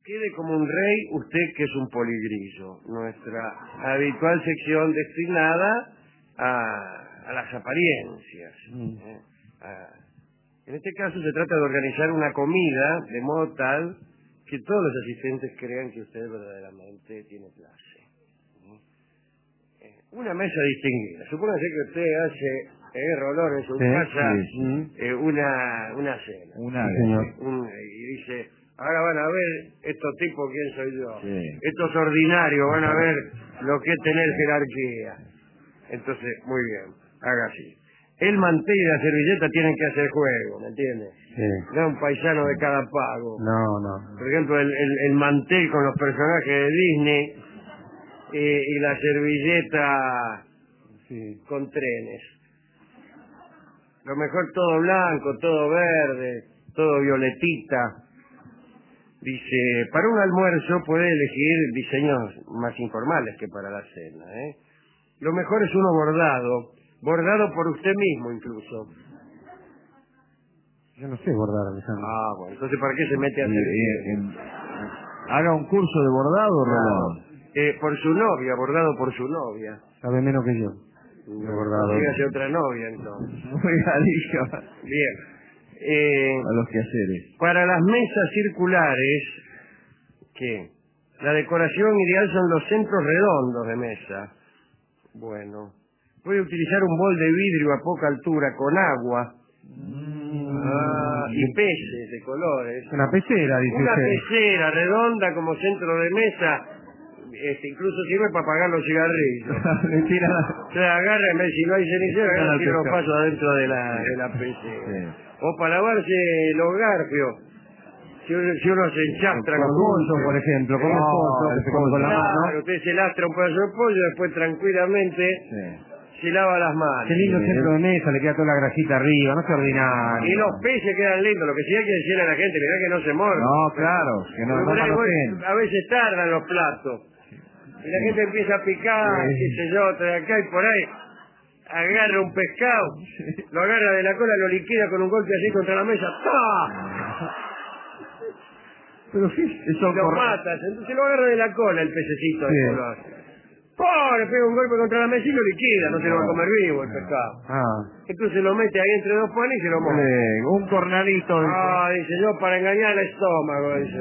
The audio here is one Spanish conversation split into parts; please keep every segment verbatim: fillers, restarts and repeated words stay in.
Quede como un rey usted que es un poligrillo, nuestra habitual sección destinada a, a las apariencias. Mm. ¿eh? A, en este caso se trata de organizar una comida de modo tal que todos los asistentes crean que usted verdaderamente tiene clase. ¿eh? Una mesa distinguida. Supóngase que usted hace... Eh, Rolón en su Sí, casa sí, sí. eh, una, una cena. Una Sí, vez. señor. Un- y dice, ahora van a ver estos tipos quién soy yo. Sí. Estos ordinarios van a ver lo que es tener jerarquía. Entonces, muy bien, haga así. El mantel y la servilleta tienen que hacer juego, ¿me entiende? Sí. No un paisano de cada pago. No, no. Por ejemplo, el, el, el mantel con los personajes de Disney eh, y la servilleta Sí. con trenes. Lo mejor todo blanco, todo verde, todo violetita. Dice, para un almuerzo puede elegir diseños más informales que para la cena, ¿eh? Lo mejor es uno bordado, bordado por usted mismo incluso. Yo no sé bordar, Alejandro. Ah, bueno, entonces ¿para qué se mete a Y- hacer y- eso? en- Haga un curso de bordado, Rolón. Claro. Eh, por su novia, bordado por su novia. Sabe menos que yo. No, bordado. consígase otra novia entonces. Muy galillo. Bien. Eh, A los quehaceres. Para las mesas circulares, ¿qué? La decoración ideal son los centros redondos de mesa. Bueno, puede utilizar un bol de vidrio a poca altura con agua ah, y peces de colores. Una pecera, dice Una usted. pecera redonda como centro de mesa, este, incluso sirve para apagar los cigarrillos. Le tira... O sea, agarra, en vez, si no hay cenicero, Tira agarra la y tira los pesca. pasos adentro de la, de la pecera. Sí. O para lavarse los garfios. Si uno, si uno se enchastra Con con pollo, un- por ejemplo, come No, pollo, el se come con la Claro, mano. usted se lastra un pedazo de pollo, después tranquilamente Sí. se lava las manos. Qué lindo centro de mesa, le queda toda la grasita arriba, no se ordinario. Y los peces quedan lindos, lo que sí hay que decirle a la gente, mirá que no se mordan. No, claro, que no, no Por ahí, manoteen. bueno, a veces tardan los platos. Y la gente empieza a picar, Sí. qué sé yo, de acá y por ahí. Agarra un pescado, lo agarra de la cola, lo liquida con un golpe así contra la mesa. ¡Pah! Pero sí, eso Lo por... matas, entonces lo agarra de la cola el pececito de Sí. color. ¡Pah! Le pega un golpe contra la mesa y lo liquida, no se lo va a comer vivo el pescado. Ah. Entonces lo mete ahí entre dos panes y se lo mueve. Eh, un cornalito. de- Ah, dice yo, para engañar al estómago, dice.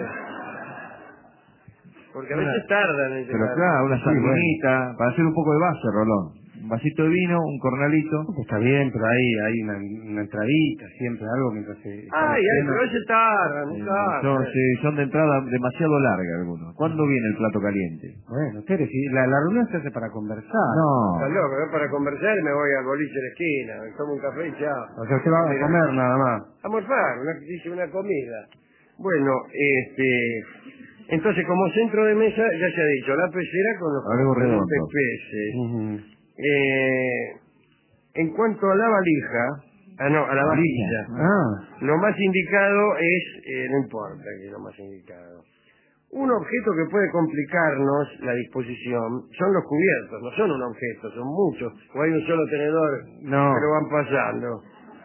Porque a veces tardan en Pero llegar. claro, una Sí, bueno. sardinita, para hacer un poco de base, Rolón. Un vasito de vino, un cornalito. Pues está bien, pero ahí hay una, una entradita, siempre algo mientras se... está Ay, la ay, cena. pero ese tardan, Eh, no tardan. son, sí, son de entrada demasiado larga algunos. ¿Cuándo viene el plato caliente? Bueno, Tere, si la, la reunión se hace para conversar. Está No. loco, ¿eh? Para conversar me voy al boliche de la esquina, me tomo un café y chao. O sea, usted va a comer nada más. A morfar, una, dice una comida. Bueno, este... Entonces, como centro de mesa, ya se ha dicho, la pecera con los Algo correspondientes redondo. peces. Ujú. Eh, en cuanto a la valija, ah no, a la vajilla, Ah, lo más indicado es, eh, no importa que es lo más indicado. Un objeto que puede complicarnos la disposición son los cubiertos, no son un objeto, son muchos, o hay un solo tenedor no. que lo van pasando.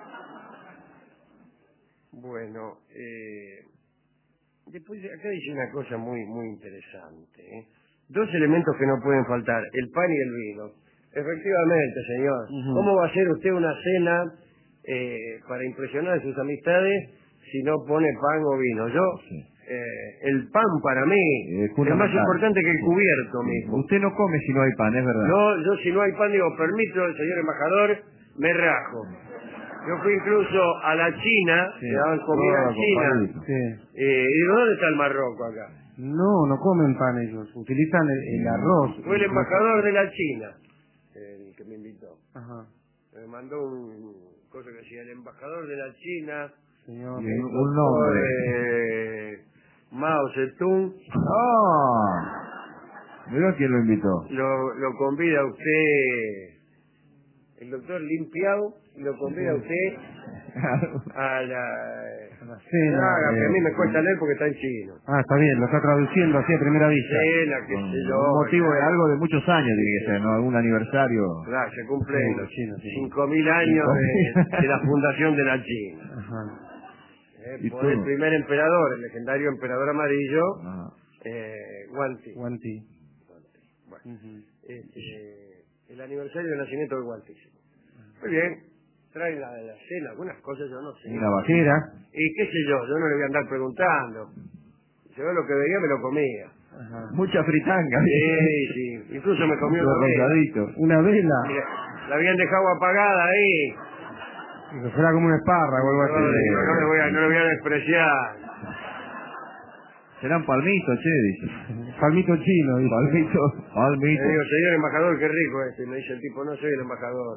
Bueno, eh, después acá dice una cosa muy muy interesante, ¿eh? Dos elementos que no pueden faltar, el pan y el vino. Efectivamente, señor. Ujú. ¿Cómo va a hacer usted una cena eh, para impresionar a sus amistades si no pone pan o vino? Yo, Sí. eh, el pan para mí Es es más fundamental. importante que el cubierto Sí. mismo. Usted no come si no hay pan, es verdad. No, yo si no hay pan digo, permiso, señor embajador, me rajo. Yo fui incluso a la China, Sí. que daban comida Ah, en China. compadrito. Sí. Eh, y digo, ¿dónde está el Marroco acá? No, no comen pan ellos. Utilizan el, el arroz. Fue el embajador de la China, el que me invitó. Ajá. Me mandó un cosa que decía, el embajador de la China, Señor. Y el un doctor, nombre. eh, Mao Zedong, ¡Ah! Mirá quién lo invitó. lo, lo convida a usted, el doctor Limpiado, lo convida a usted a la... La cena. Ah, que a mí eh, me cuesta leer porque está en chino. Ah, está bien, lo está traduciendo así a primera vista. Cena, qué Con sé yo. un motivo de claro. algo de muchos años, tiene que ser, ¿no? Algún aniversario. Claro, se cumplen Sí, los chinos, sí. cinco mil años de, de la fundación de la China. Ajá. Eh, Y por el todo. primer emperador, el legendario emperador amarillo, Ah. eh, Guanti. Guanti. Bueno, este, el aniversario del nacimiento de Guanti. Muy bien, trae la, la cena, algunas cosas yo no sé. Una vaquera. Y qué sé yo, yo no le voy a andar preguntando. Yo lo que veía me lo comía. Ajá. Mucha fritanga. Sí, sí, incluso me comió una vela. Rosadito. Una vela. Mira, la habían dejado apagada ahí. Que fuera como un espárrago o algo No, así. no, no le voy a, no le voy a despreciar. Serán palmitos, che, dice. Palmito chino, dice. Palmito. Le Palmito. digo, señor embajador, qué rico este. Y me dice el tipo, no soy el embajador.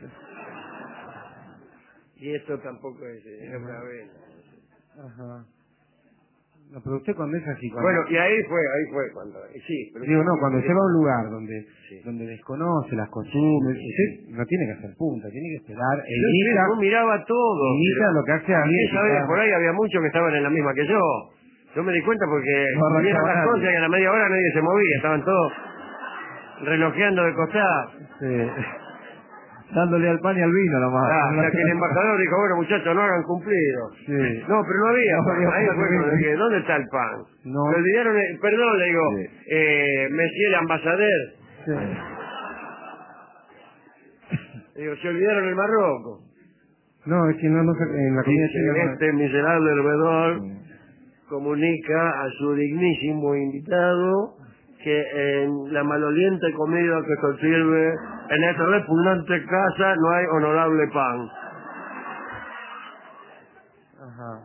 Y esto tampoco es, es una vela. Ajá. No, pero usted cuando es así, cuando... Bueno, y ahí fue, ahí fue cuando... Sí, pero... Digo, no, cuando usted va a un lugar donde Sí. donde desconoce las costumbres, usted no tiene que hacer punta, tiene que esperar e Yo, imita, yo miraba todo. imita pero- lo que hace y alguien. esa vez por ahí había muchos que estaban en la misma que yo. Yo me di cuenta porque No arrancaba vieron las nadie. cosas y a la media hora nadie se movía. Estaban todos relojeando de costado. Sí. Dándole al pan y al vino nomás. Ah, hasta que el embajador dijo, bueno muchachos, no hagan cumplido. Sí. No, pero no había No pan. había Ahí pan, fue no cuando había. dije, ¿dónde está el pan? No. Me olvidaron, el- perdón, le digo, Sí. eh, Monsieur el ambasador. Sí. Le digo, se olvidaron el Marroco. No, es que no, no se- en la comida Dice, china no- este miserable hervedor comunica a su dignísimo invitado que en la maloliente comida que se sirve en esta repugnante casa no hay honorable pan. Ajá.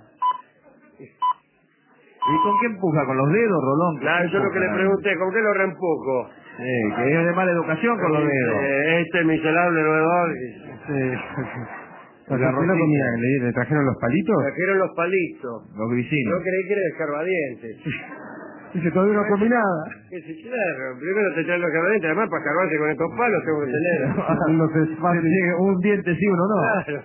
¿Y con qué empuja? ¿Con los dedos, Rolón? ¿Con Claro, qué eso es lo que le empuja? pregunté, ¿con qué lo reempujo? Sí, que es de mala educación con los dedos. Dice, este miserable hervedor, Sí. O El sea, ¿usted no arrocito. comía? ¿Le, le trajeron los palitos? trajeron los palitos. Los Yo grisinos. creí que era escarbadientes. Dice, todavía no comí nada. Que sí, claro, primero te traen los escarbadientes, además para escarbarse con estos palos tengo que tener. Uno se espante. Un diente sí, uno no. Claro.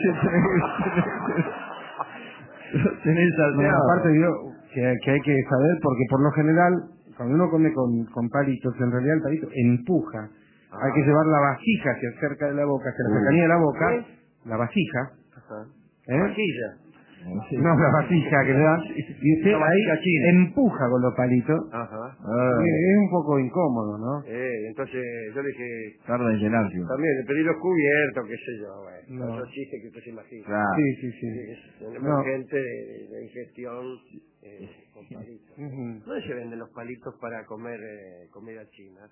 Tenés No, salteado. aparte yo, que, que hay que saber, porque por lo general, cuando uno come con, con palitos, en realidad el palito empuja. Hay que llevar la vasija hacia cerca de la boca, hacia la Uy. cercanía de la boca, ¿Eh? la vasija, Ajá. ¿eh? Vajilla. Sí. No, la vasija que le dan, y usted La ahí vasija china. empuja con los palitos. Ajá. Ah, Y es un poco incómodo, ¿no? Eh, entonces yo le dije, tarda en llenarse. también le pedí los cubiertos, qué sé yo, bueno, No. esos chistes que usted se imagina. Claro. Sí, sí, sí. Es un No. emergente de, de ingestión eh, con palitos. Ujú. ¿Dónde se venden los palitos para comer eh, comida china?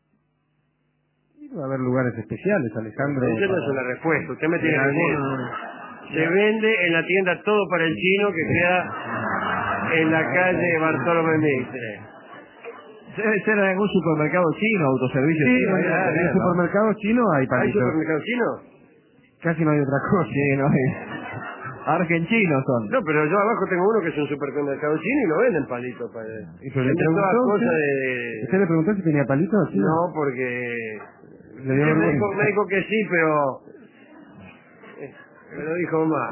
Y va a haber lugares especiales, Alejandro. Eso no es una respuesta, usted me tiene que decir. Algunos- Se vende en la tienda Todo para el Chino que queda en la calle Bartolomé Mitre. Debe ser en algún supermercado chino, autoservicio Sí, chino. en, ahí debe en tener, el ¿no? supermercado chino hay ¿Hay palitos. supermercado chino? Casi no hay otra cosa. Sí, no hay. Argentinos son. No, pero yo abajo tengo uno que es un supermercado chino y no venden palitos para ¿Y pero le venden todas preguntó cosas usted? de... ¿Usted le preguntó si tenía palitos? Sí. No, porque... Le dio Sí, me, vergüenza. dijo, me dijo que sí, pero... eh, Me lo dijo más.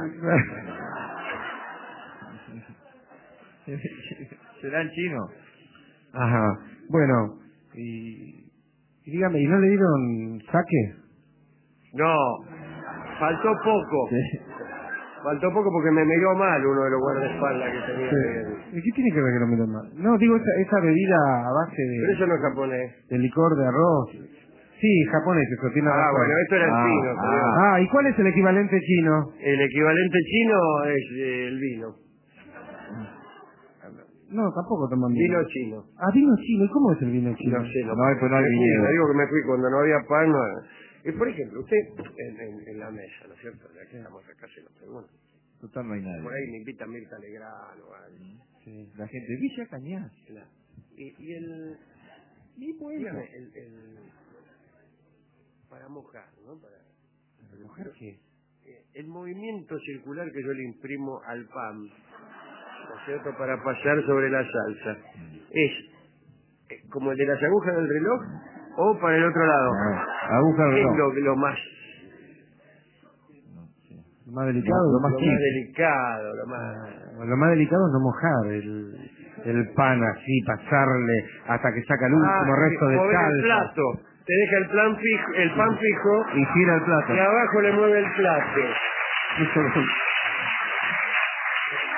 ¿Serán chinos? Ajá. Bueno, y, y dígame, ¿y no le dieron saque? No, faltó poco. Sí. Faltó poco porque me miró mal uno de los guardaespaldas que tenía. ¿Y qué tiene que ver que no me lo mal? No, digo, esa, esa bebida a base Pero de, eso no es japonés. de licor de arroz. Sí, japonés, eso tiene Ah, razón. bueno, esto era el Ah, chino. ah. señor. Ah, ¿y cuál es el equivalente chino? El equivalente chino es eh, el vino. No, tampoco toman Vino vino. chino. Ah, vino chino. ¿Y cómo es el vino chino? No sé, no. No hay- pues no hay me fui, viñedo. le digo que me fui cuando no había pan. No. Y por ejemplo, usted en, en, en la mesa, ¿no es cierto? Ya que estamos acá, se lo pregunto. Total, no hay nadie. Por ahí me invita Mirta Legrand o algo. Sí. La gente, Villa Cañas. Claro. Y, y el... Mi pueblo. Dígame, el, el... Para mojar, ¿no? Para... ¿Para mojar qué? Eh, el movimiento circular que yo le imprimo al pan, ¿no es cierto?, para pasar sobre la salsa, ¿es eh, como el de las agujas del reloj o para el otro lado? Ah, aguja ¿Qué es no. lo, lo más, Lo más delicado. Lo más lo Sí. más delicado, lo más... Lo más delicado es no mojar el, el pan así, pasarle hasta que saca el último Ah, resto de mover el salsa. plato, te deja el, plan fijo, el pan fijo Y gira el plato. y abajo le mueve el plato. Eso-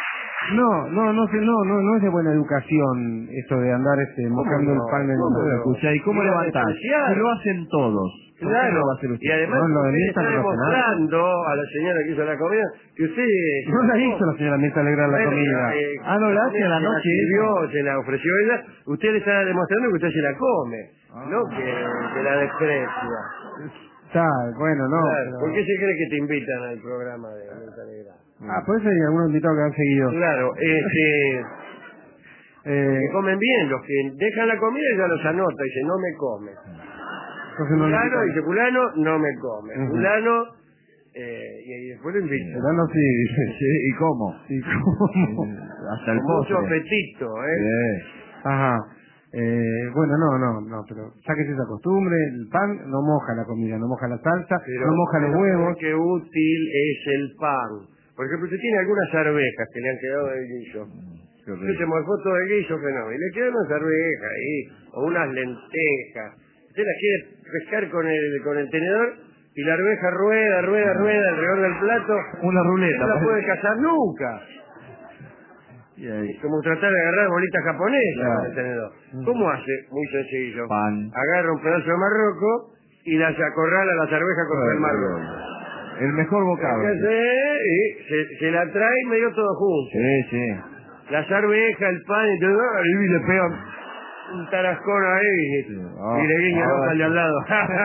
No, no, no, sé, no, no, no es de buena educación esto de andar este, mojando no? el pan en ¿Cómo el... no? Escucha, ¿y cómo Iba a levantás? despreciar. Si lo hacen todos. ¿Por qué no Claro, lo va a hacer usted? y además No, lo de usted Mirta está no lo hace nada. demostrando a la señora que hizo la comida que usted... No la hizo la señora Mirta alegrar la Bueno, comida. eh, Ah, no la hace a la se noche sirvió, se la ofreció ella, usted le está demostrando que usted se la come, Ah. no que, que la desprecia. Está, bueno, no. Claro, pero- ¿por qué se cree que te invitan al programa de Mirta Legrand? Ah, por eso hay algunos invitados que han seguido. Claro, este, Eh, que comen bien, los que dejan la comida ya los anota, dice no me come. entonces no le Fulano, quitan. dice fulano, no me come. Ujú. Fulano, eh, y, y después lo invita. Pero no, sí, dice. Sí, ¿y cómo? ¿Y cómo? Eh, Hasta el Con mucho postre. apetito, ¿eh? Sí. Ajá. Eh, bueno, no, no, no, pero sáquese esa costumbre. El pan no moja la comida, no moja la salsa, Pero no moja los pero huevos. qué útil es el pan. Por ejemplo, usted tiene algunas arvejas que le han quedado del guiso. Qué Usted rico. se morfó todo el guiso, fenómeno. Y le quedan unas arvejas ahí, o unas lentejas. Usted las quiere pescar con el, con el tenedor y la arveja rueda, rueda, rueda alrededor del plato. Una No ruleta. la puede cazar nunca. Y ahí. Es como tratar de agarrar bolitas japonesas Claro. con el tenedor. ¿Cómo hace? Muy sencillo. Pan. Agarra un pedazo de marroco y las acorrala a las arvejas contra el marroco. El mejor bocado. ¿Qué hace? Y se, se la trae medio todo junto. Sí, sí. Las arvejas, el pan y todo, y le pegan un tarascón ahí Sí. y, Ah, y le guiña el ahora ojo al de al lado.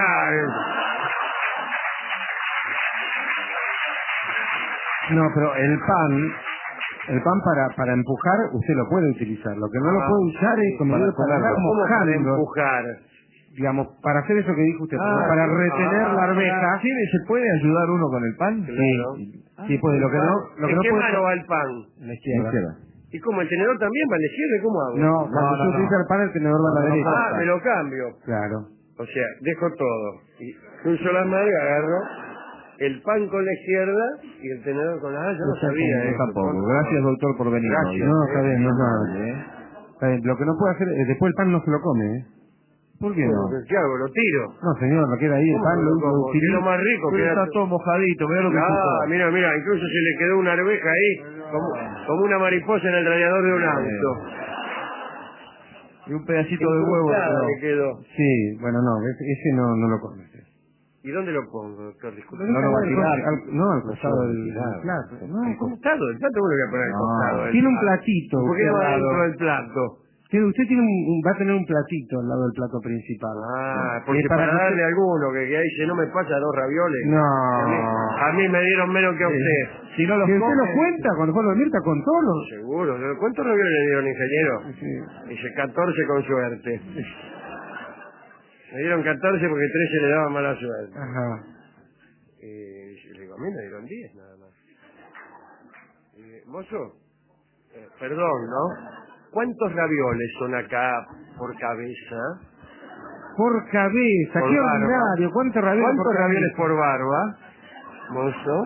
No, pero el pan, el pan para, para empujar, usted lo puede utilizar. Lo que no lo Ah, puede usar es como para digo, para andar comerlo. ¿Cómo para mojando, empujar? digamos, para hacer eso que dijo usted, Ah, para sí. retener Ah, la arveja. ¿Sí, ¿Se puede ayudar uno con el pan? Claro. Sí, puede, lo que no, lo que ¿En no qué puede... mano va el pan? La izquierda. Izquierda. ¿Y cómo? ¿El tenedor también va a la izquierda? ¿Cómo hago? No, No, cuando no, usted no. utiliza el pan, el tenedor va a la No, no, derecha. Ah, me lo cambio. Claro. O sea, dejo todo. Y cruzo la mano y agarro el pan con la izquierda y el tenedor con la... Ah, yo no sabía Yo eso. tampoco. por Gracias, favor. doctor, por venir. Gracias. No, está bien, no es Muy nada. amable, ¿eh? Está bien, lo que no puede hacer, es después el pan no se lo come, ¿eh? ¿Por qué Bueno, no? ¿qué hago? ¿Lo tiro? No, señor, lo queda ahí, el ¿Cómo pan que lo, lo lo como? utiliza. Que es lo más rico. Pero Queda... está todo mojadito, mira lo que Ah, supo. mira, mira, incluso se le quedó una arveja ahí, como, como una mariposa en el radiador de un auto. Y un pedacito de huevo. Incrustada pero- le quedó. Sí, bueno, no, ese, ese no, no lo come. usted. ¿Y dónde lo pongo, doctor? Disculpe. No lo va a tirar. Al- no, al costado No, del, tirar. del plato. No, ¿Al costado? ¿El plato uno le voy a poner al No. costado? del tiene un plato? platito. ¿Por qué usted no al va lado. dentro del plato? Tiene- usted tiene un, un- va a tener un platito al lado del plato principal. Ah, Y porque es para, que usted- darle a alguno que, que ahí dice, no me pasa dos ravioles. No. A mí, a mí me dieron menos que a usted. Si no los Si usted come... lo cuenta, cuando fue a Mirta, con todos los... Seguro. ¿Cuántos ravioles le dieron, ingeniero? Sí. Dice catorce con suerte. Me dieron catorce porque trece le daba mala suerte. Ajá. Eh, le digo, a mí me dieron diez nada más. Eh, mozo, eh, perdón, ¿no? ¿Cuántos ravioles son acá por cabeza? Por cabeza, Por qué barba. ordinario, ¿cuántos ravioles ¿Cuántos por ravioles cabeza? por barba, mozo?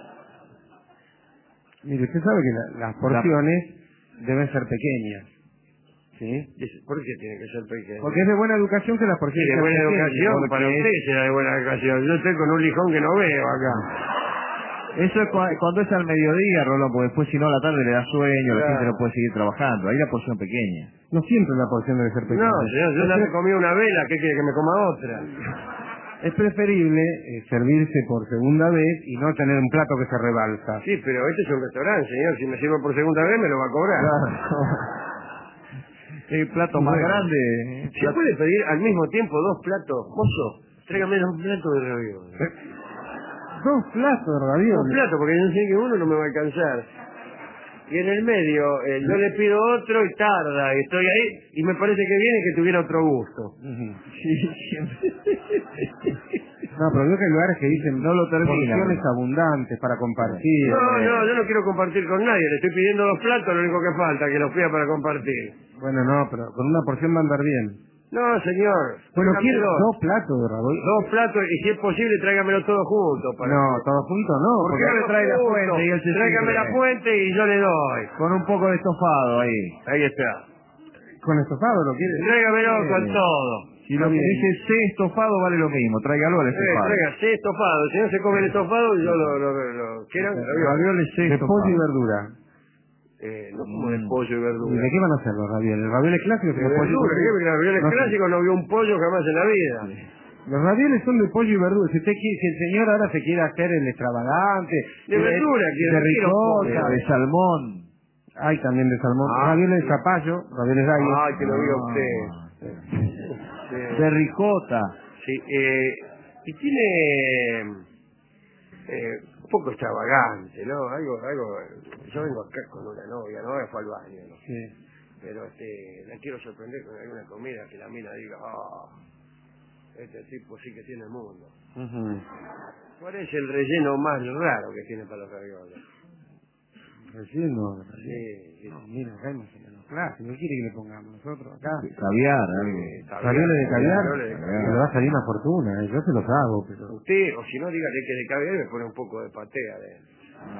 Mire, usted sabe que la- las porciones deben ser pequeñas. ¿Sí? Dice, ¿por qué tiene que ser pequeño? Porque es de buena educación que las Sí, porciones de sean buena pequeñas, educación, porque para es- usted será de buena educación. Yo estoy con un lijón que no veo acá. Eso es cua- cuando es al mediodía, Rolón, porque después si no a la tarde le da sueño, la Claro. gente no puede seguir trabajando. Ahí la porción pequeña. No siempre la porción debe ser pequeña. No, señor, yo ya me comí una vela, ¿qué quiere que me coma otra? Es preferible eh, servirse por segunda vez y no tener un plato que se rebalsa. Sí, pero este es un restaurante, señor. Si me sirvo por segunda vez, me lo va a cobrar. El plato más Bueno. grande. eh, ¿Se plato- puede pedir al mismo tiempo dos platos? Mozo, tráigame dos platos de ravioles. Dos platos de Dos ravioles. platos, porque yo sé que uno no me va a alcanzar. Y en el medio, eh, yo le pido otro y tarda, y estoy ahí, y me parece que viene que tuviera otro gusto. Ujú. Sí, siempre. No, pero veo que hay lugares que dicen No lo termina, porciones ¿no? abundantes para compartir. No, no, yo no quiero compartir con nadie, le estoy pidiendo dos platos, lo único que falta, que los pida para compartir. Bueno, no, pero con una porción va a andar bien. No, señor. Bueno, tráigame quiero dos. dos platos de ravioles. Dos platos, y si es posible, tráigamelo todo junto. Para No, que- todos juntos no. ¿Por porque- qué no le trae la Junto. fuente y él se Tráigame sirve? la fuente y yo le doy. Con un poco de estofado ahí. Ahí está. Con estofado lo quiere. Tráigamelo Sí. con todo. Si lo que Bien. dice C estofado vale lo mismo, tráigalo al Eh, estofado. traiga, sí, estofado. Si no se come el estofado, yo lo... lo, lo, lo- ¿Quieran? Ravioles C De pollo y estofado. verdura. Eh, no como de pollo y verdura. ¿Y de qué van a hacer los ravioles? ¿Los ravioles clásicos? De son de pollo y verdura, ¿qué? verdura. Porque los ravioles No, clásicos no vio un pollo jamás en la vida. los ravioles son de pollo y verdura. Si, usted quiere, si el señor ahora se quiere hacer el extravagante... De verdura, de, quiero de decir, ricota, De, de salmón. hay también de salmón. Ah, ravioles sí. de zapallo, ravioles de aire. Ay, que lo vio usted. Ah, de ricota. Sí, eh, y tiene eh, un poco extravagante, ¿no? Algo, algo. Yo vengo acá con una novia, no fue al baño, ¿no? Sí. Pero este, la quiero sorprender con alguna comida que la mina diga, ah, este tipo sí que tiene mundo. Uh-huh. ¿Cuál es el relleno más raro que tiene para los ravioles? Relleno. Sí, sí. No, mira, acá hay más o menos clásico. ¿Qué quiere que le pongamos nosotros acá? Caviar, algo. Eh, caviar, Ravioles de caviar. ravioles de caviar. Le va a salir una fortuna. eh, Yo se los hago, pero... Usted, o si no, dígale que de caviar y me pone un poco de paté adentro.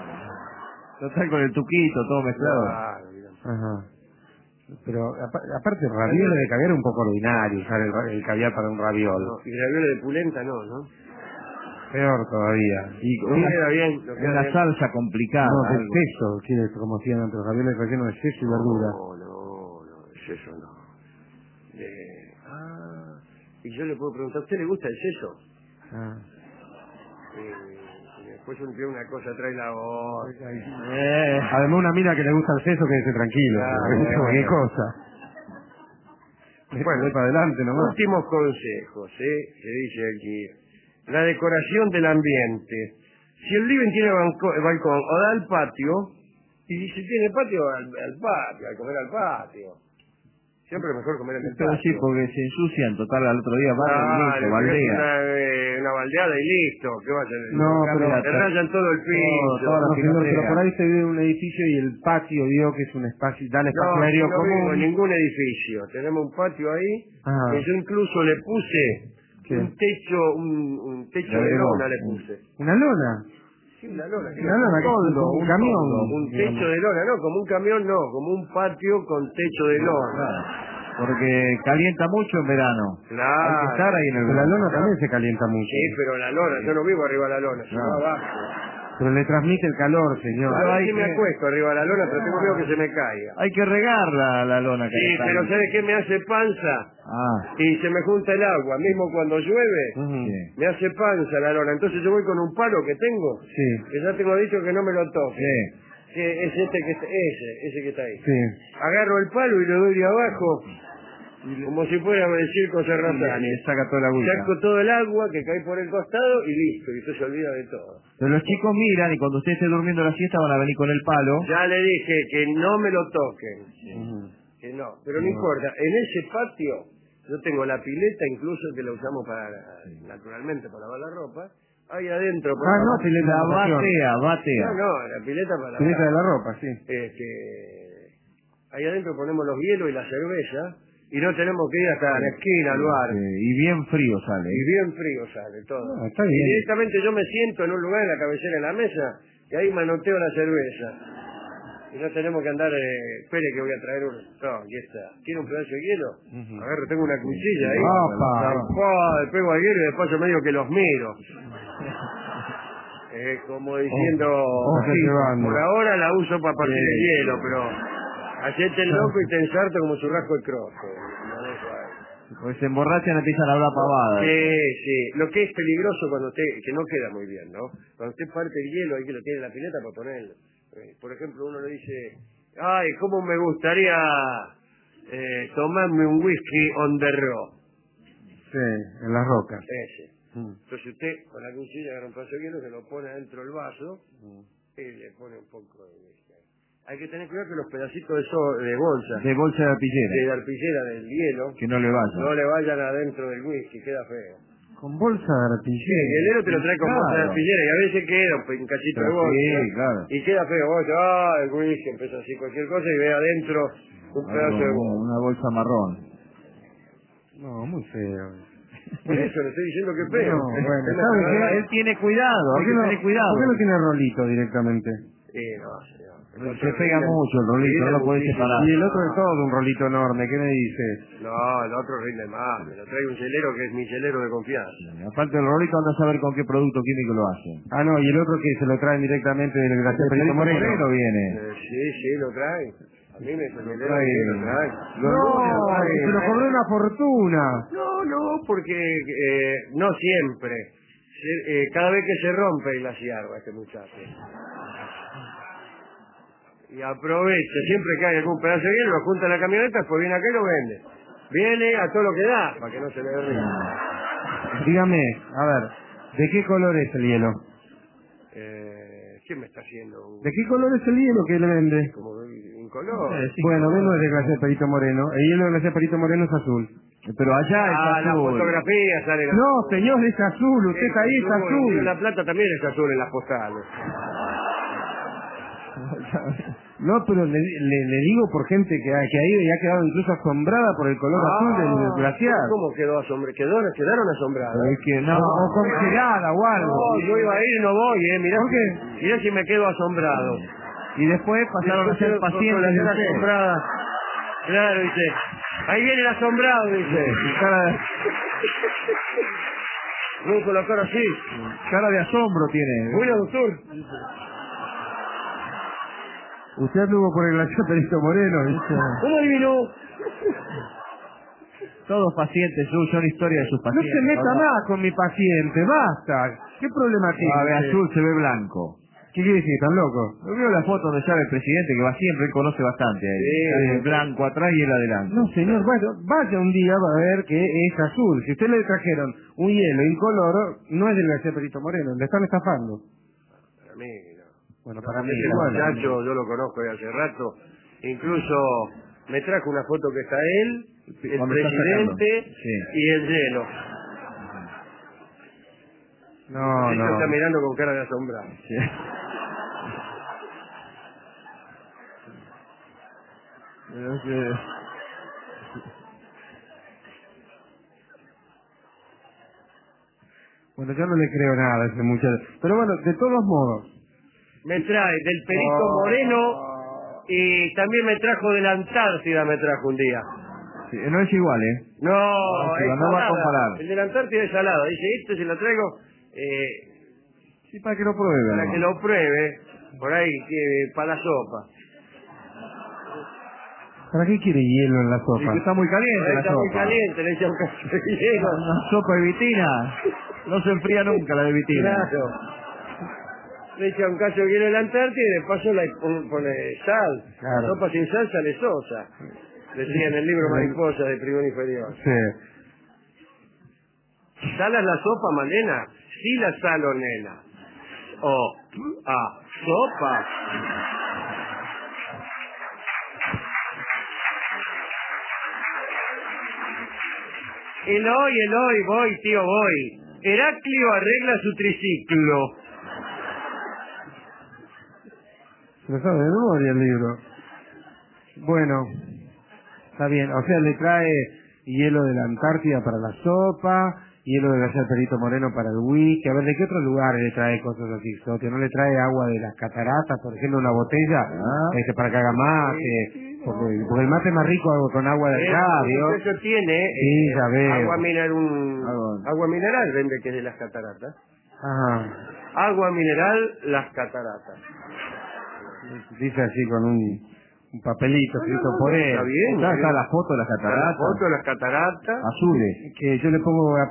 Total con el tuquito, todo mezclado. Claro, digamos. Ajá. Pero apa- aparte, ravioles de caviar es un poco ordinario usar el, ra- el caviar para un raviol. No, y ravioles de pulenta no, ¿no? Peor todavía. Y No una, queda bien, no queda una bien. salsa complicada. No, de algo. seso, quiere, como decían antes, ravioles rellenos de seso y verdura. No, no, no, es eso no. De... Ah, y yo le puedo preguntar, ¿a usted le gusta el seso? Ah. Eh, y después un día una cosa trae la voz. Eh, además una mina que le gusta el seso, quédese tranquilo. Claro, Es cualquier bueno. cosa. Bueno, Voy para adelante nomás. últimos consejos, ¿eh? Se dice aquí. La decoración del ambiente. Si el living tiene banco- balcón o da al patio, y si tiene patio, al, al patio, al comer al patio. Siempre es mejor comer en el Pero sí, patio. porque se ensucian, total, al otro día barren y Claro, listo, pero es baldea. una, eh, una baldeada y listo. ¿Qué va a hacer? No, Cambia- pero- te rayan todo el piso. toda la No, señor, filotera. pero por ahí se ve un edificio y el patio vio que es un espacio, da el espacio No, aéreo no vivo en común. ningún edificio. Tenemos un patio ahí, Ah. que yo incluso le puse ¿Qué? un techo, un, un techo De de algodón. lona le puse. ¿Una lona? Sí, una lona. que Una no- lona, que es toldo, como un un camión. toldo, Un digamos. techo de lona, no, como un camión no, como un patio con techo de lona. Claro. Porque calienta mucho en verano. Claro. Hay que estar ahí en el Pero la verano. lona también se calienta mucho. Sí, pero la lona, yo no vivo arriba de la lona, sino Claro. abajo. Pero le transmite el calor, señor. A Pero ver hay si me que- acuesto arriba de la lona, pero tengo miedo que se me caiga. Hay que regar la, la lona que Sí, está pero ahí. ¿sabe qué me hace panza? Ah, Y se me junta el agua, mismo cuando llueve, Ujú. sí. me hace panza la lona. Entonces yo voy con un palo que tengo, Sí, que ya tengo dicho que no me lo toque. Sí. Que es este que está, ese, ese que está ahí. sí. Agarro el palo y lo doy de abajo, como si fuera el circo Serrazán. Y le saca toda la agüita. Saco todo el agua que cae por el costado y listo, y usted se olvida de todo. Pero los chicos miran y cuando usted esté durmiendo la siesta van a venir con el palo. Ya le dije que no me lo toquen, Ujú. que no, pero no importa. En ese patio yo tengo la pileta, incluso que la usamos para, naturalmente, para lavar la ropa. Ahí adentro. por Ah, no, favor. pileta La de natación. batea, batea. No, no, la pileta para lavar. Pileta de la ropa, sí. Este, ahí adentro ponemos los hielos y la cerveza y no tenemos que ir hasta la esquina al bar. Sí, y bien frío sale. Y bien frío sale todo. Ah, está y bien. directamente yo me siento en un lugar en la cabecera de la mesa y ahí manoteo la cerveza. Y no tenemos que andar, eh, espere que voy a traer un... No, aquí está. ¿Quiere un pedazo de hielo? Ujú. Agarro, tengo una cuchilla ahí. Apa. Zapá, le pego al hielo y después yo medio que los miro. Eh, como diciendo, Ojo, sí, llevando. por ahora la uso para partir el Sí. hielo, pero hacete el loco y te ensarto como churrasco de croco. Lo dejo ahí. Pues se emborrachan y empiezan a hablar pavadas. Sí, sí. Lo que es peligroso cuando usted, que no queda muy bien, ¿no? Cuando usted parte el hielo, hay que lo tiene en la pileta para ponerlo. Eh, por ejemplo, uno le dice, ay, cómo me gustaría eh, tomarme un whisky on the rock. Sí, en las rocas. Ese. Mm. Entonces usted, con la cuchilla, agarra un pedazo de hielo, se lo pone adentro del vaso Mm. y le pone un poco de whisky. Hay que tener cuidado que los pedacitos de, so- de bolsa, De bolsa de de arpillera. la arpillera del hielo, Que no le vaya. no le vayan adentro del whisky, queda feo. Con bolsa de Sí, arpillera. el hielo te lo trae con Claro. bolsa de arpillera y a veces queda un cachito de Pero bolsa. sí, claro. Y queda feo. Vos, ah, el whisky, empieza así cualquier cosa y ve adentro un pedazo de bolsa. Una bolsa marrón. No, muy feo. Por eso le estoy diciendo que es feo. No, bueno, Es ¿sabe la- qué? Él tiene cuidado, ¿Por hay qué, que no, tener cuidado. ¿Por qué no tiene rolito directamente? Sí, no, señor. Se pega mucho el rolito, no lo podés separar. Y el otro es todo un rolito enorme, ¿qué me dices? No, el otro rinde más. Me lo trae un chelero que es mi chelero de confianza. Aparte del rolito, anda a saber con qué producto químico lo hacen. Ah, no, y el otro que se lo traen directamente del Gracias Perito Moreno. Moreno viene. Eh, sí, sí, lo trae. A mí me Lo chelero trae. que lo trae. No, que se lo cobró una fortuna. No, no, porque eh, no siempre. Se- eh, cada vez que se rompe el glaciar va este muchacho. Y aprovecha, siempre que hay algún pedazo de hielo, lo junta en la camioneta, después viene acá y lo vende. Viene a todo lo que da, para que no se le derrita. Dígame, a ver, ¿de qué color es el hielo? Eh, ¿Quién me está haciendo? Un, ¿De qué color es el hielo que le vende? como un color. Eh, sí. Bueno, no es de Gracias Perito Moreno. El hielo de Gracias Perito Moreno es azul. Pero allá Ah, es la azul. fotografía sale la- No, señor, es azul. Usted Eh, está ahí, es azul, el Río de La azul. Plata también es azul en las postales. No, pero le, le, le digo por gente que ha, que ha ido y ha quedado incluso asombrada por el color azul del glaciar. ¿Cómo quedó asombrado? Quedó, quedaron asombrados. Es que no. O, o congelada o algo. No, yo iba a ir y no voy, eh. Mirá, ¿Por qué? si- mirá si me quedo asombrado. Y después pasaron a ser Después, pacientes con de la cara ustedes. asombrada. Claro, dice. Ahí viene el asombrado, dice. Cara, Voy con la cara así. cara de asombro tiene. Bueno, doctor. Usted anduvo por el glaciar Perito Moreno. ¿viste? ¿Cómo adivinó? Todos pacientes suyos, son historias de sus No pacientes. se meta más con mi paciente, basta. ¿Qué problema tiene? A ver, usted? azul se ve blanco. ¿Qué quiere decir? ¿Están locos? Yo veo la foto donde sale el presidente que va siempre, él conoce bastante a él. Sí, El sí. blanco atrás y él adelante. No, señor, bueno, vaya un día a ver que es azul. Si usted le trajeron un hielo incoloro, no es del glaciar Perito Moreno, le están estafando. Para mí, no. Bueno, para mí, Ese igual. muchacho, yo lo conozco de hace rato. Incluso me trajo una foto que está él, el Cuando está presidente sacando. Sí. y el hielo. No, Él no. está mirando con cara de asombrado. Sí. Pero es que- Bueno, yo no le creo nada a ese muchacho. Pero bueno, de todos modos. Me trae del Perito Oh. Moreno y también me trajo de la Antártida, me trajo un día. sí, no es igual, ¿eh? No, No, es no va a salada. comparar. El de la Antártida es salado. Dice, esto se lo traigo eh, Sí, para que lo pruebe. para además. que lo pruebe, por ahí, que, para la sopa. ¿Para qué quiere hielo en la Sí, sopa? que está muy caliente la Está muy sopa. caliente, le echa un cacho de hielo. Una sopa de vitina. No se enfría nunca la de vitina. Claro. Le echa un cacho de hielo en la Antártida y de paso le pon- pone sal. Claro. La sopa sin sal sale sosa. Decía en el libro Mariposa de Primero Inferior. Sí. ¿Salas la sopa, Malena? Sí la salo, nena. O, ah, sopa. Eloy, Eloy, voy, tío, voy. Heraclio arregla su triciclo. Se lo sabe de memoria el libro. Bueno, está bien. O sea, le trae hielo de la Antártida para la sopa, hielo de glaciar Perito Moreno para el whisky. A ver, ¿de qué otros lugares le trae cosas así? ¿Que no le trae agua de las cataratas, por ejemplo, una botella? Ah. Este, para que haga mate. Sí, sí, no. porque, porque el mate es más rico con agua de acá, ¿vio? Eso tiene Sí, eh, ya veo. agua mineral, un, Agua. agua mineral vende que es de las cataratas. Ajá. Agua mineral, las cataratas. Dice así con un, un papelito escrito por él. Está bien. Acá está la foto de las Está la cataratas. foto de las cataratas. Azules. Que yo le pongo... a-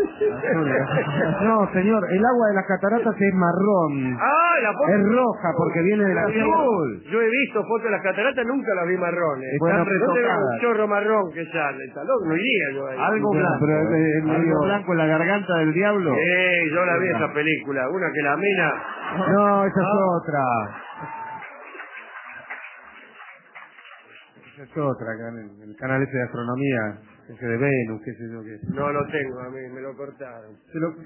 No, señor, el agua de las cataratas es marrón. Ah, la foto. Es roja porque viene de la azul. Yo he visto fotos de las cataratas, nunca las vi marrones. Están ¿Dónde veo retocadas. un chorro marrón que sale? Está loco, no iría yo ahí. Algo Bueno, blanco. pero es- es ¿eh? medio- Algo blanco en la garganta del diablo. Eh, yo la vi esa película. Una que la mina... No, esa es Ah. otra. Esa es otra, acá en el, el canal ese de astronomía, ese de Venus, qué sé yo qué. No lo tengo a mí, me lo cortaron. Se lo-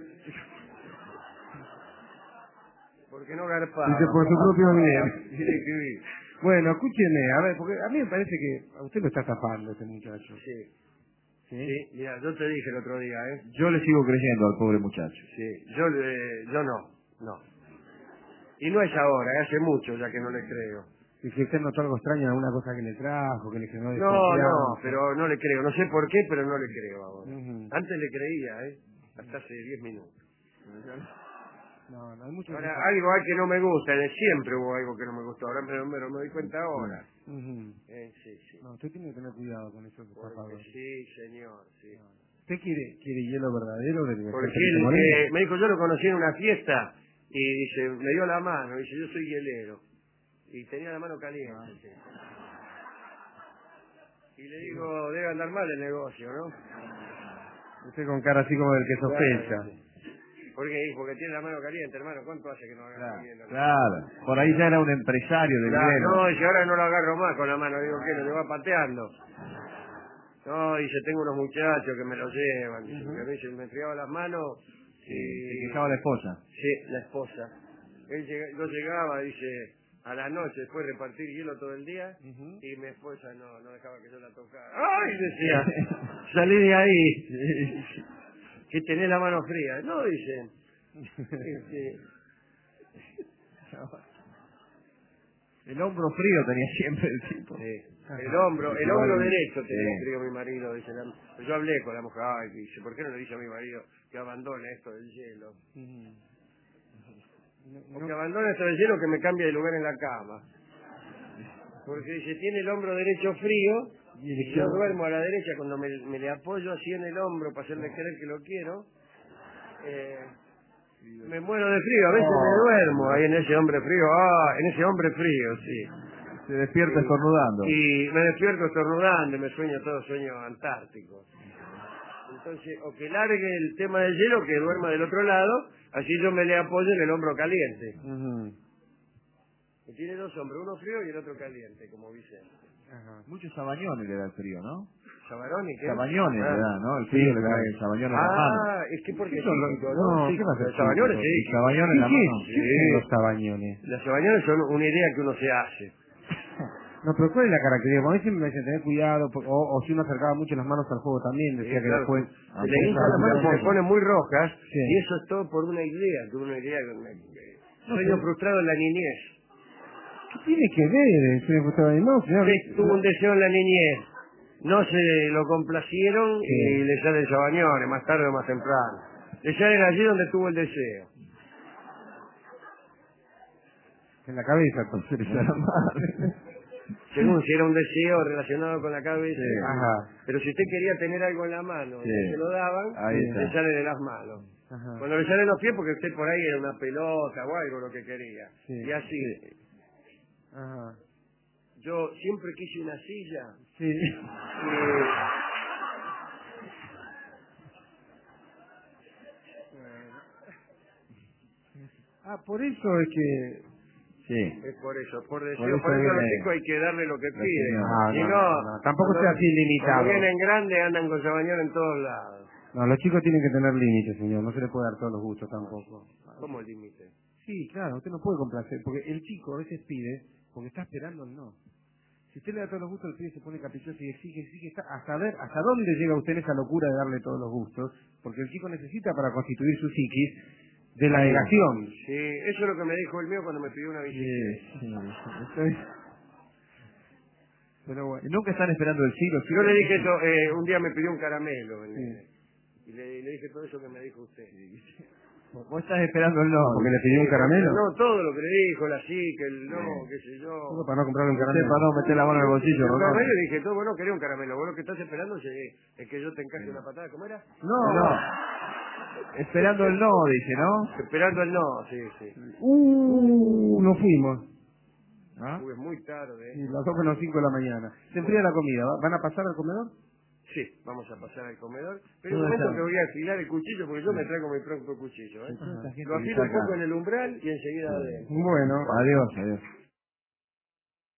Porque no garpaba. Dice por su propio bien. Sí, escribí. Bueno, escúcheme, a ver, porque a mí me parece que a usted lo está tapando este muchacho. Sí. ¿Sí? Sí, mira, yo te dije el otro día, ¿eh? Yo le sigo creyendo al pobre muchacho. Sí, yo, le- yo no, no. Y no es ahora, hace mucho ya que no le creo. Y si usted notó algo extraño en alguna cosa que le trajo, que le generó No, desconfianza. no, pero no le creo. No sé por qué, pero no le creo ahora. Ujú. Antes le creía, ¿eh? Hasta hace diez minutos. No, no hay mucho Ahora, que... algo hay que no me gusta. de Siempre hubo algo que no me gustó. Ahora pero me, me doy cuenta ahora. Ujú. Eh, sí, sí. No, usted tiene que tener cuidado con esos Porque zapados. sí, señor, sí. ¿Usted quiere, quiere hielo verdadero del del Porque Perito él Moreno? eh, me dijo, yo lo conocí en una fiesta y dice, me dio la mano, dice, yo soy hielero. Y tenía la mano caliente. Ah. Sí. Y le digo, debe andar mal el negocio, ¿no? Usted con cara así como del que sospecha. Claro, sí. ¿Por qué? Porque tiene la mano caliente, hermano. ¿Cuánto hace que no agarra Claro, hielo? claro. Por ahí ya era un empresario del Claro, hielo. no, y si ahora no lo agarro más con la mano, digo, ¿qué? ¿Le va pateando? No, dice, tengo unos muchachos que me lo llevan. Dice, porque a mí se me enfriaba las manos Sí, y... se quejaba la esposa. Sí, la esposa. Él llega- yo llegaba, dice, a la noche, después de repartir hielo todo el día, Ujú. y mi esposa no, no dejaba que yo la tocara. ¡Ay! Decía, salí de ahí, que tenés la mano fría. No, dice. Este, El hombro frío tenía siempre el tipo. sí. El hombro, el hombro derecho tenía Sí. frío mi marido, dice. la- yo hablé con la mujer, ay, dice, ¿por qué no le dice a mi marido que abandone esto del hielo? Ujú. O No- que abandone esto del hielo, que me cambie de lugar en la cama. Porque dice, tiene el hombro derecho frío, Y el y yo izquierdo- duermo a la derecha cuando me, me le apoyo así en el hombro para hacerle creer que lo quiero. Eh, me muero de frío, a veces me duermo ahí en ese hombre frío, ah, en ese hombre frío, sí. Se despierta Sí. estornudando. Y me despierto estornudando y me sueño todo sueño antártico. Entonces, o que largue el tema del hielo, que duerma del otro lado, así yo me le apoyo en el hombro caliente. Ujú. Y tiene dos hombros, uno frío y el otro caliente, como Vicente. Ajá. Muchos sabañones le da el frío, ¿no? ¿Sabaroni qué? Sabañones Ah. le da, ¿no? El frío Sí, le claro. trae sabañones en la mano. Ah, es que porque Eso lo- típico, no, ¿no? Sí, ¿qué va a ser los sabañones típico? sí. Sabañones en la ¿Qué, mano. qué son los sabañones? Las sabañones son una idea que uno se hace. No, pero ¿cuál es la característica? A mí siempre me decían tener cuidado, por- o, o si uno acercaba mucho las manos al juego también, Sí, decía que claro. después... Ah, Se le pues, hinchan las ah, manos, se le tampoco. ponen muy rojas, Sí. y eso es todo por una idea, que una idea, que una- No sueño sé. frustrado en la niñez. ¿Qué tiene que ver? ¿Se me gustaba de no, señor? Usted tuvo un deseo en la niñez, no se lo complacieron Sí. y le salen sabañones, más tarde o más temprano. Le salen allí donde tuvo el deseo. En la cabeza, entonces. Según si era un deseo relacionado con la cabeza. Sí. Ajá. Pero si usted quería tener algo en la mano Sí. y se lo daban, Ahí le está. sale de las manos. Ajá. Cuando le salen los pies, porque usted por ahí era una pelota o algo lo que quería. Sí. Y así. Ajá. Yo siempre quise una silla. Sí. Y... Ah, por eso es que... Sí. Es por eso, por deseo. Por Por eso eso, a los viene- chicos hay que darle lo que la piden. señora. Si No, no, no, no, tampoco cuando- sea así limitado. Cuando vienen grandes andan con sabañón en todos lados. No, los chicos tienen que tener límites, señor. No se les puede dar todos los gustos tampoco. ¿Cómo el límite? Sí, claro, usted no puede complacer, porque el chico a veces pide, porque está esperando el no. Si usted le da todos los gustos, el pibe se pone caprichoso y exige, exige, está, hasta ver hasta dónde llega usted en esa locura de darle todos los gustos, porque el chico necesita para constituir su psiquis de la Sí. negación. Sí, eso es lo que me dijo el mío cuando me pidió una Sí, bicicleta. sí. Estoy- Pero bueno. Y nunca están esperando el siglo. Yo le dije, to- eh, un día me pidió un caramelo. en- Sí. Y le, le dije todo eso que me dijo usted. Vos estás esperando el no. Porque le pidió un caramelo. No, todo lo que le dijo, la sí, que el no, Sí. qué sé Todo yo. para no comprarle un Usted caramelo. para no meter la mano en el bolsillo, Un ¿no? caramelo y dije, todo, bueno, quería un caramelo. Vos lo que estás esperando es, eh, es que yo te encaje una patada. ¿Cómo era? No, No. Esperando el no, dice, ¿no? Esperando el no, sí, sí. Uh, no fuimos. ¿Ah? Uy, es muy tarde. Sí, ¿eh? las dos menos cinco de la mañana. Se enfría la comida. ¿va- ¿Van a pasar al comedor? Sí, vamos a pasar al comedor. Pero un Toda momento esa- que voy a afilar el cuchillo porque yo me traigo mi propio cuchillo. ¿eh? Toda esta gente Lo que afilo un saca- poco en el umbral y enseguida adentro. Bueno. Adiós, adiós.